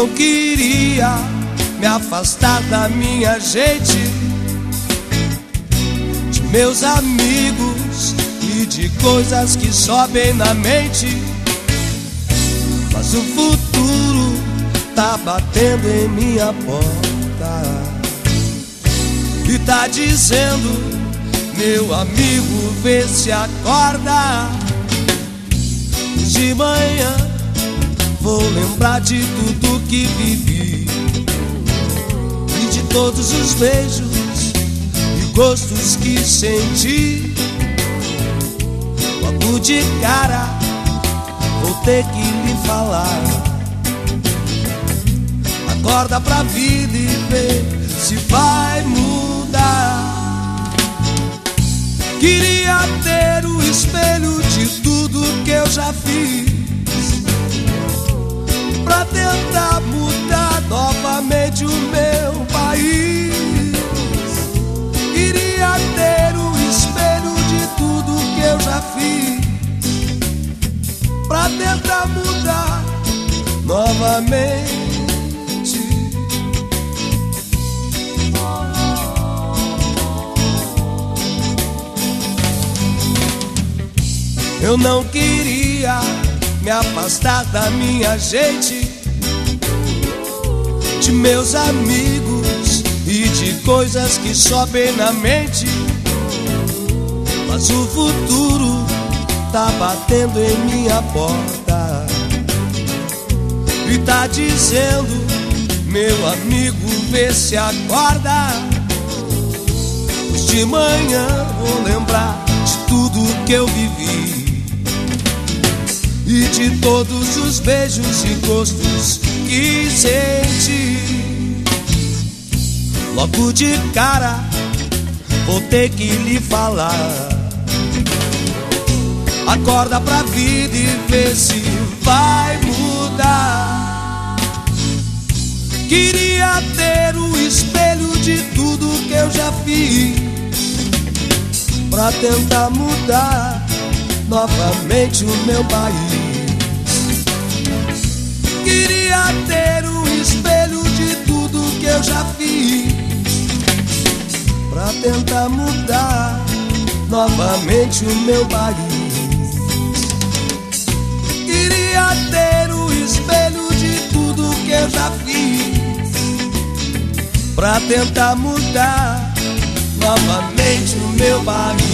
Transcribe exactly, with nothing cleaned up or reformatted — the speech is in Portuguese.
não queria me afastar da minha gente, de meus amigos e de coisas que sobem na mente. Mas o futuro tá batendo em minha porta e tá dizendo: meu amigo, vê se acorda. De manhã vou lembrar de tudo que vivi e de todos os beijos e gostos que senti. Logo de cara vou ter que lhe falar: acorda pra vida e vê se vai mudar. Queria ter o espelho de tudo que eu já fiz, pra tentar mudar novamente o meu país. Queria ter o espelho de tudo que eu já fiz, pra tentar mudar novamente. Eu não queria me afastar da minha gente, de meus amigos e de coisas que sobem na mente. Mas o futuro tá batendo em minha porta e tá dizendo: meu amigo, vê se acorda. De manhã vou lembrar de tudo que eu vivi e de todos os beijos e gostos que senti. Logo de cara vou ter que lhe falar: acorda pra vida e vê se vai mudar. Queria ter o espelho de tudo que eu já fiz, pra tentar mudar novamente o meu país. Queria ter o espelho de tudo que eu já fiz, pra tentar mudar novamente o meu país. Queria ter o espelho de tudo que eu já fiz, pra tentar mudar novamente o meu país.